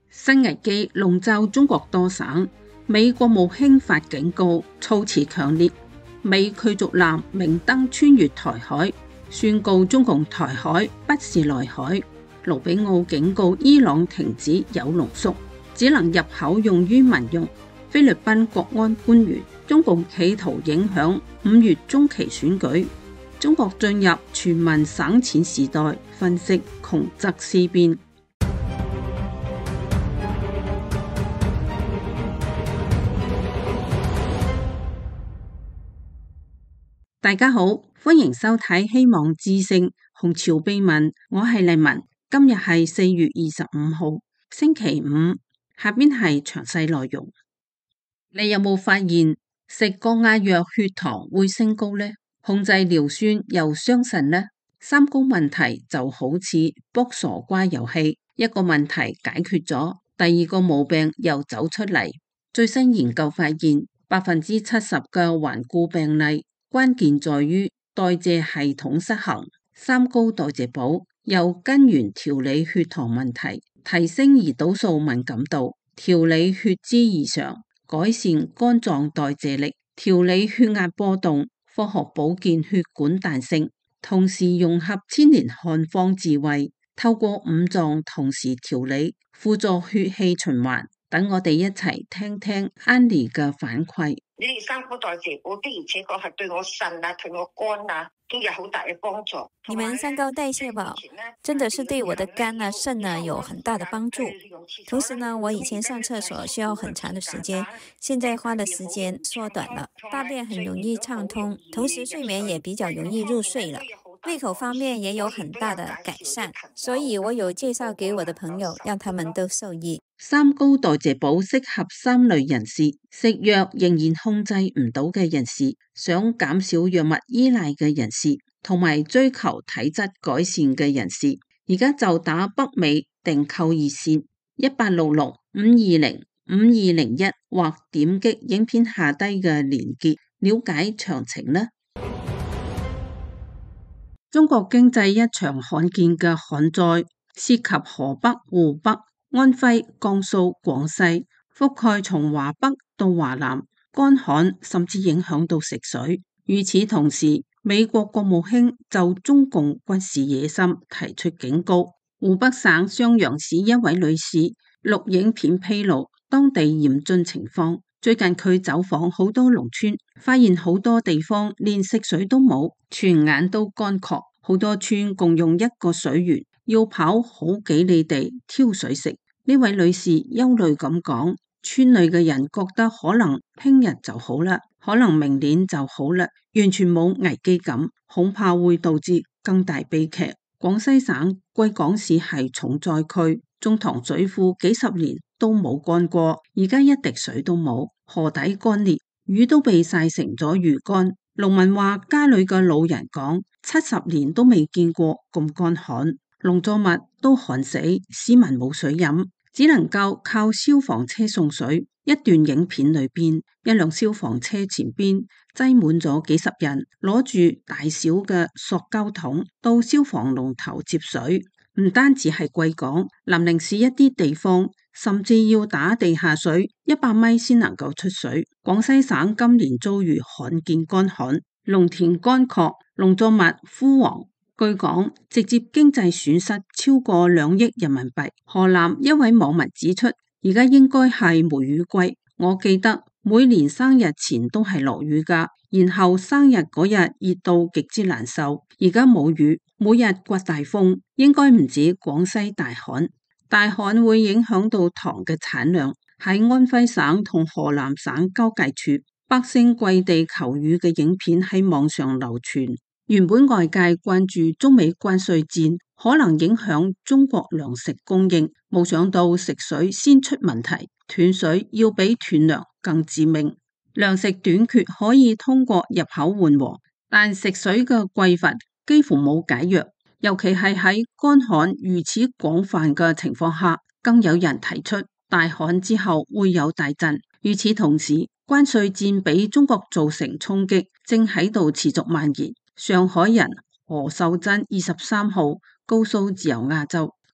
新危機籠罩中國多省，美國務卿發警告，措辭強烈。美驅逐艦明燈穿越台海，宣告中共台海不是內海。盧比奧警告伊朗停止鈾濃縮，只能入口用於民用。菲律賓國安官員，中共企圖影響5月中期選舉。中國進入全民省錢時代，分析窮則思變。大家好，歡迎收睇希望之聲紅潮秘聞，我係麗文。今日係4月25號，星期五。下邊係詳細內容。你有冇發現食降壓藥血糖會升高呢？控制尿酸又傷腎呢？三高問題就好似卜傻瓜遊戲，一個問題解決咗，第二個毛病又走出嚟。最新研究發現，70%嘅頑固病例關鍵在於代謝系統失衡。三高代謝補由根源調理血糖問題，提升胰島素敏感度，調理血脂異常，改善肝臟代謝力，調理血壓波動，科學保健血管彈性，同時融合千年漢方智慧，透過五臟同時調理，輔助血氣循環。等我哋一齊聽聽安妮嘅反饋。 你哋三高代謝補的而且確係對我腎啊、對我肝啊都有好大嘅幫助。 你們三高代謝寶真的是對我的肝啊、腎啊有很大的幫助。同時呢，我以前上廁所需要很長的時間，現在花的時間縮短了，大便很容易暢通，同時睡眠也比較容易入睡了。胃口方面也有很大的改善，所以我有介紹給我的朋友，讓他們都受益。 三高代謝補適合三類人士：食藥仍然控制唔到嘅人士，想減少藥物依賴嘅人士，同埋追求體質改善嘅人士。而家就打北美訂購熱線1866-520-5201，或點擊影片下低嘅連結了解詳情啦。中國經濟一場罕見嘅旱災，涉及河北、湖北、安徽、江蘇、廣西，覆蓋從華北到華南，乾旱甚至影響到食水。與此同時，美國國務卿就中共軍事野心提出警告。湖北省襄陽市一位女士錄影片披露當地嚴峻情況。最近佢走訪好多農村，發現好多地方連食水都冇，泉眼都乾涸，好多村共用一個水源，要跑好幾里地挑水食。呢位女士憂慮咁講，村裏嘅人覺得可能聽日就好啦，可能明年就好啦，完全冇危機感，恐怕會導致更大悲劇。廣西省貴港市係重災區，中塘水庫幾十年都冇乾過，而家一滴水都冇，河底乾裂，魚都被曬成咗魚乾。農民話家裏嘅老人講，70年都未見過咁乾旱，農作物都旱死，市民冇水飲，只能夠靠消防車送水。一段影片裏邊，一輛消防車前邊擠滿咗幾十人，攞住大小嘅塑膠桶到消防龍頭接水。唔單止係貴港，南寧市一啲地方甚至要打地下水100米先能夠出水。廣西省今年遭遇罕見乾旱，農田乾涸，農作物枯黃，據講直接經濟損失超過2億人民幣。河南一位網民指出，而家應該係梅雨季，我記得每年生日前都係落雨㗎，然後生日嗰日熱到極之難受。而家冇雨，每日颳大風，應該唔止廣西大旱。大旱會影響到糖嘅產量。喺安徽省同河南省交界處，百姓跪地求雨嘅影片喺網上流傳。原本外界關注中美關稅戰可能影響中國糧食供應，冇想到食水先出問題，斷水要比斷糧更致命。糧食短缺可以通過入口緩和，但食水嘅匱乏幾乎冇解藥，尤其係喺乾旱如此廣泛嘅情況下，更有人提出大旱之後會有大震。與此同時，關稅戰俾中國造成衝擊，正喺度持續蔓延。上海人何秀珍23號告訴自由亞洲，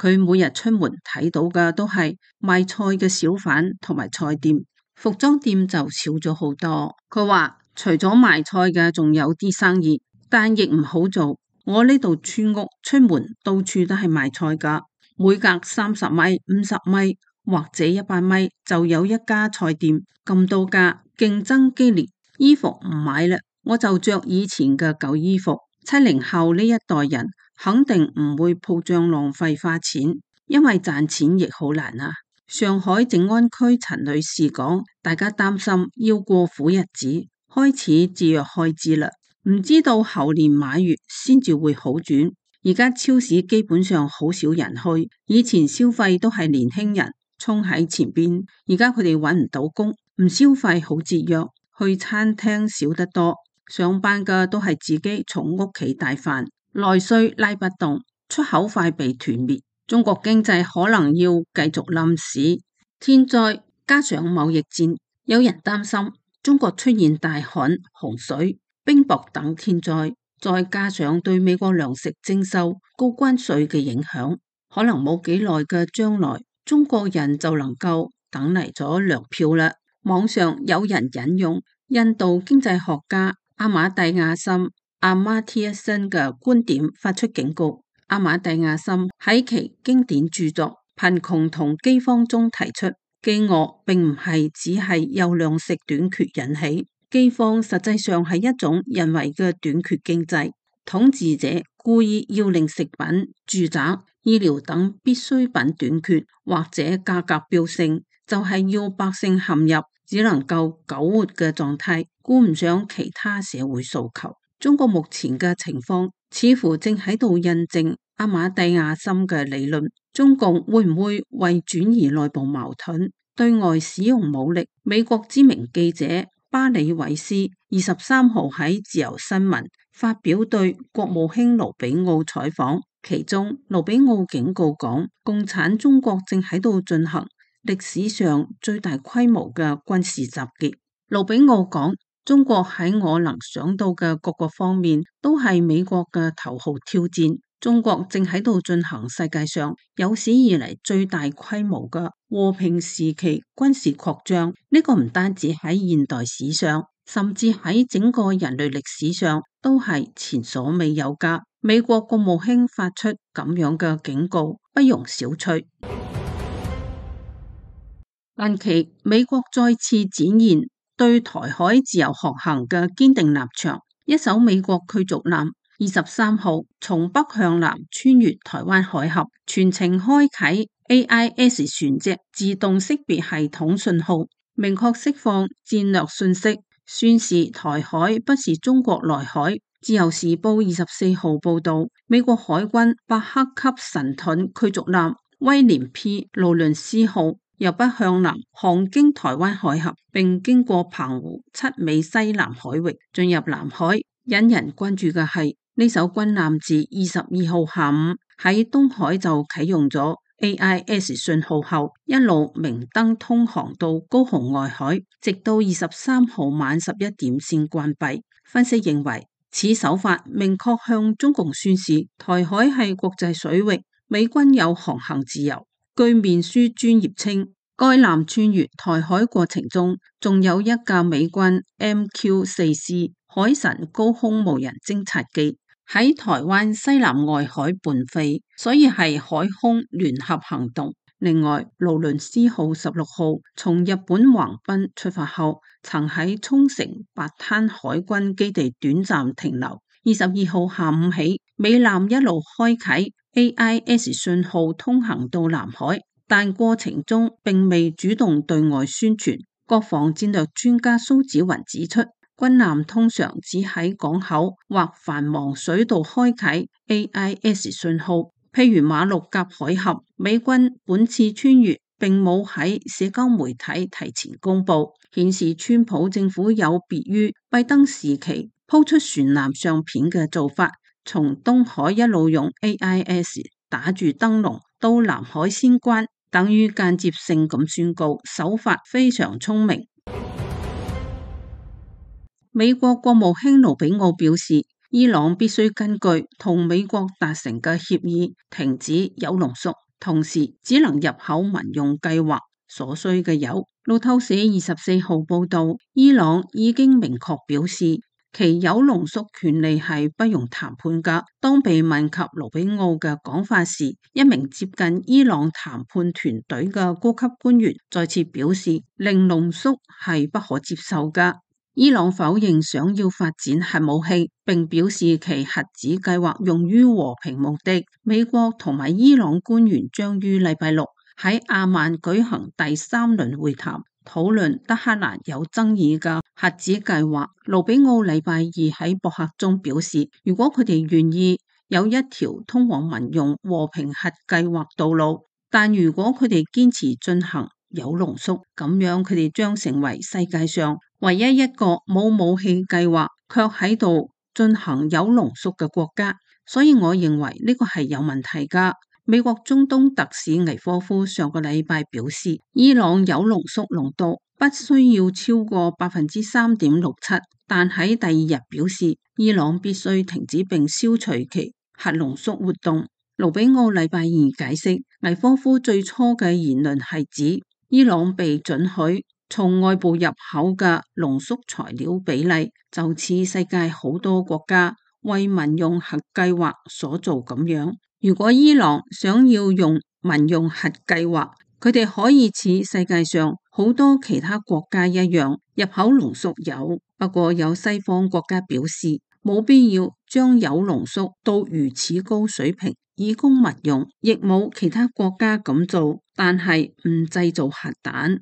佢每日出門睇到嘅都係賣菜嘅小販同埋菜店，服裝店就少咗好多。佢話除咗賣菜嘅仲有啲生意，但亦唔好做。我呢度村屋出門到處都係賣菜㗎，每隔30米、50米或者100米就有一家菜店，咁多家，競爭激烈。衣服唔買啦，我就着以前嘅舊衣服。70後呢一代人肯定唔會鋪張浪費花錢，因為賺錢亦好難啊。上海靜安區陳女士講，大家擔心要過苦日子，開始節約開支啦，唔知道後年馬月先至會好轉。而家超市基本上好少人去，以前消費都係年輕人衝喺前邊，而家佢哋揾唔到工，唔消費好節約。去餐廳少得多，上班嘅都係自己從屋企帶飯，內需拉不動，出口快被團滅，中國經濟可能要繼續冧市。天災加上貿易戰，有人擔心中國出現大旱、洪水、冰雹等天災，再加上對美國糧食徵收高關稅嘅影響，可能冇幾耐嘅將來，中國人就能夠等嚟咗糧票啦。網上有人引用印度經濟學家阿馬蒂亞森阿馬蒂亞森嘅觀點發出警告。阿馬蒂亞森喺其經典著作《貧窮同饑荒》中提出，饑餓並唔係只係由糧食短缺引起，饑荒實際上係一種人為嘅短缺經濟。統治者故意要令食品、住宅、醫療等必需品短缺或者價格飆升，就係要百姓陷入只能夠苟活嘅狀態，顧唔上其他社會訴求。中國目前嘅情況似乎正喺度印證阿馬蒂亞森嘅理論。中共會唔會為轉移內部矛盾，對外使用武力？美國知名記者巴里韋斯23號喺自由新聞發表對國務卿盧比奧採訪，其中盧比奧警告講，共產中國正喺度進行歷史上最大規模嘅軍事襲擊。盧比奧講，中國喺我能想到嘅各個方面都係美國嘅頭號挑戰。中國正喺度進行世界上有史以嚟最大規模嘅和平時期軍事擴張。呢個唔單止喺現代史上，甚至喺整個人類歷史上都係前所未有㗎。美國國務卿發出咁樣嘅警告，不容小覷。近期美國再次展現對台海自由航行嘅堅定立場，一艘美國驅逐艦23號從北向南穿越台灣海峽，全程開啟 AIS 船隻自動識別系統信號，明確釋放戰略訊息，宣示台海不是中國內海。自由時報24號報道，美國海軍伯克級神盾驅逐艦威廉 P. 勞倫斯號由北向南航經台灣海峽，並經過澎湖7美西南海域進入南海。引人關注嘅係呢艘軍艦自22號下午喺東海就啟用咗 AIS 信號後，一路明燈通航到高雄外海，直到23號晚11點先關閉。分析認為，此手法明確向中共宣示台海係國際水域，美軍有航行自由。據面書專頁稱，該艦穿越台海過程中，仲有一架美軍 MQ-4C 海神高空無人偵察機喺台灣西南外海伴飛，所以係海空聯合行動。另外，勞倫斯號16號從日本橫濱出發後，曾喺沖繩八灘海軍基地短暫停留。22號下午起，美艦一路開啟 AIS 信號通行到南海，但過程中並未主動對外宣傳。國防戰略專家蘇紫雲指出，軍艦通常只喺港口或繁忙水道開啟 AIS 信號，譬如馬六甲海峽。美軍本次穿越並冇喺社交媒體提前公佈，顯示川普政府有別於拜登時期鋪出船艦相片嘅做法，從東海一路用 AIS 打住燈籠到南海先關，等於間接性咁宣告，手法非常聰明。美國國務卿盧比奧表示，伊朗必須根據同美國達成嘅協議停止鈾濃縮， 同時只能入口民用計劃所需嘅油。路透社24號報道，伊朗已經明確表示其鈾濃縮權利係不容談判㗎。當被問及盧比奧嘅講法時，一名接近伊朗談判團隊嘅高級官員再次表示，零濃縮係不可接受㗎。伊朗否認想要發展核武器，並表示其核子計劃用於和平目的。美國同埋伊朗官員將於禮拜六喺阿曼舉行第3輪會談，討論德黑蘭有爭議嘅核子計劃。盧比奧禮拜二喺博客中表示，如果佢哋願意有一條通往民用和平核計劃道路，但如果佢哋堅持進行鈾濃縮，咁樣佢哋將成為世界上唯一一個冇武器計劃卻喺度進行鈾濃縮嘅國家。所以我認為呢個係有問題㗎。美國中東特使倪科夫上個禮拜表示，伊朗鈾濃縮濃度不需要超過3.67%，但喺第2日表示，伊朗必須停止並消除其核濃縮活動。盧比奧禮拜二解釋，倪科夫最初嘅言論係指伊朗被准許從外部入口嘅濃縮材料比例，就似世界好多國家為民用核計劃所做咁樣。如果伊朗想要用民用核計劃，佢哋可以似世界上好多其他國家一樣入口濃縮鈾。不過有西方國家表示冇必要將鈾濃縮到如此高水平以供民用，亦冇其他國家咁做，但係唔製造核彈。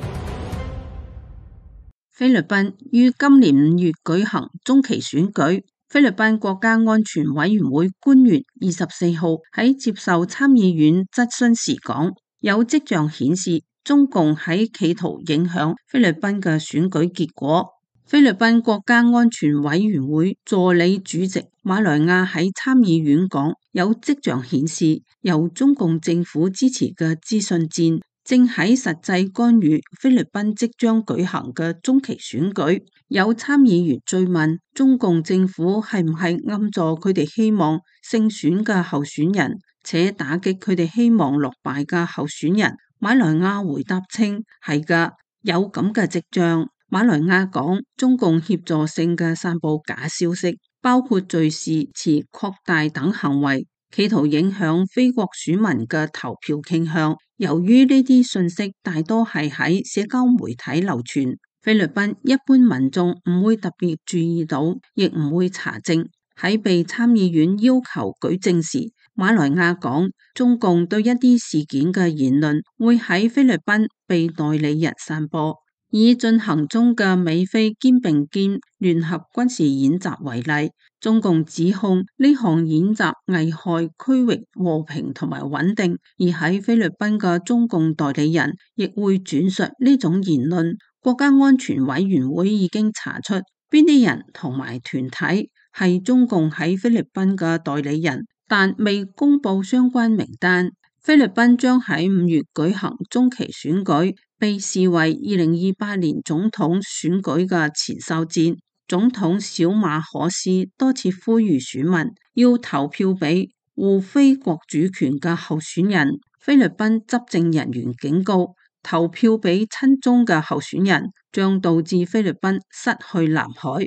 菲律賓於今年5月舉行中期選舉。菲律賓國家安全委員會官員24號喺接受參議院質詢時講，有跡象顯示中共喺企圖影響菲律賓嘅選舉結果。菲律賓國家安全委員會助理主席馬來亞喺參議院講，有跡象顯示由中共政府支持嘅資訊戰正喺實際干預菲律賓即將舉行嘅中期選舉。有參議員追問中共政府係唔係暗助佢哋希望勝選嘅候選人，且打擊佢哋希望落敗嘅候選人。馬來亞回答稱係㗎，有咁嘅跡象。馬來亞講，中共協助性嘅散布假消息，包括敘事詞擴大等行為，企圖影響非國選民嘅投票傾向。由於呢啲信息大多係喺社交媒體流傳，菲律賓一般民眾唔會特別注意到，亦唔會查證。喺被參議院要求舉證時，馬來亞講，中共對一啲事件嘅言論會喺菲律賓被代理人散播。以進行中嘅美菲肩並肩聯合軍事演習為例，中共指控呢項演習危害區域和平同埋穩定，而喺菲律賓嘅中共代理人亦會轉述呢種言論。國家安全委員會已經查出邊啲人同埋團體係中共喺菲律賓嘅代理人，但未公布相關名單。菲律賓將喺5月舉行中期選舉，被視為2028年總統選舉嘅前哨戰。總統小馬可斯多次呼籲選民要投票俾護菲國主權嘅候選人。菲律賓執政人員警告，投票俾親中嘅候選人將導致菲律賓失去南海。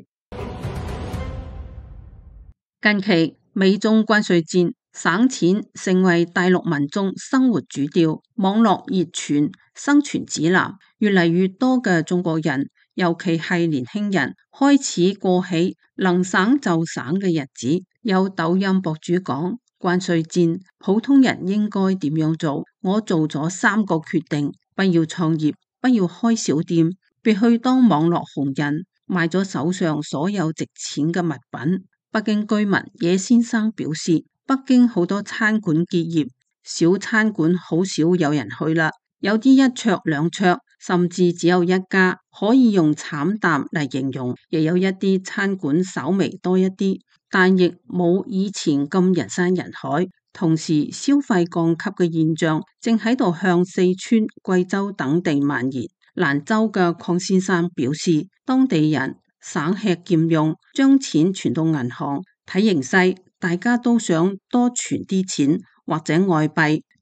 近期美中關稅戰，省錢成為大陸民眾生活主調，網絡熱傳生存指南，越嚟越多嘅中國人，尤其係年輕人，開始過起能省就省嘅日子。有抖音博主講，關稅戰，普通人應該點樣做？我做咗3個決定：不要創業，不要開小店，別去當網絡紅人，賣咗手上所有值錢嘅物品。北京居民野先生表示，北京好多餐館結業，小餐館好少有人去啦，有啲1桌2桌，甚至只有1家，可以用慘淡嚟形容。亦有一啲餐館稍微多一啲，但亦冇以前咁人山人海。同時消費降級嘅現象正喺度向四川、貴州等地蔓延。蘭州嘅鄺先生表示，當地人省吃儉用，將錢存到銀行，睇形勢大家都想多存啲錢或者外幣，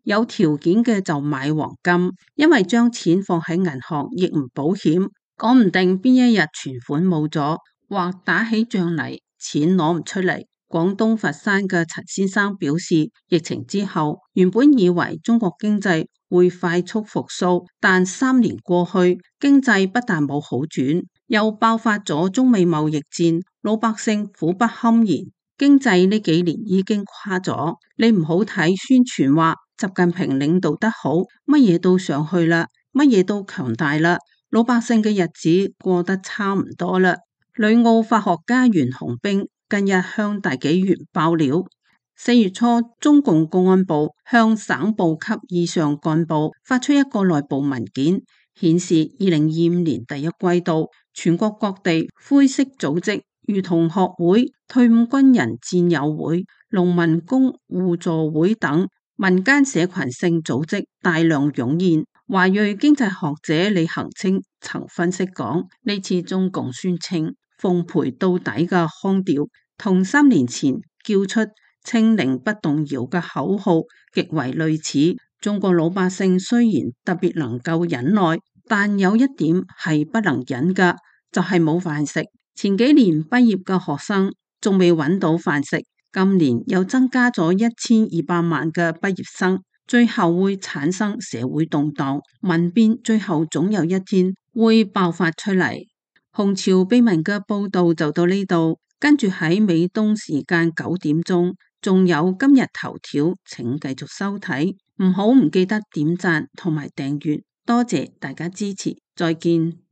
有條件嘅就買黃金，因為將錢放喺銀行亦唔保險，講唔定邊一日存款冇咗，或打起仗嚟，錢攞唔出嚟。廣東佛山嘅陳先生表示，疫情之後，原本以為中國經濟會快速復甦，但3年過去，經濟不但冇好轉，又爆發咗中美貿易戰，老百姓苦不堪言。經濟呢幾年已經垮咗，你唔好睇宣傳話習近平領導得好，乜嘢都上去啦，乜嘢都強大啦，老百姓嘅日子過得差唔多啦。旅澳法學家袁洪兵近日向大紀元爆料，4月初中共公安部向省部級以上幹部發出一個內部文件，顯示2025年第一季度全國各地灰色組織如同學會、退伍軍人戰友會、農民工互助會等民間社群性組織大量湧現。華裔經濟學者李恒清曾分析講，呢次中共宣稱奉陪到底嘅腔調，同3年前叫出清零不動搖嘅口號極為類似。中國老百姓雖然特別能夠忍耐，但有一點係不能忍嘅，就係冇飯食。前幾年畢業嘅學生仲未揾到飯食，今年又增加咗1200萬嘅畢業生，最後會產生社會動盪，民變最後總有一天會爆發出嚟。紅潮秘聞嘅報道就到呢度，跟住喺美東時間9點鐘，仲有今日頭條，請繼續收睇，唔記得點讚同埋訂閱，多謝大家支持，再見。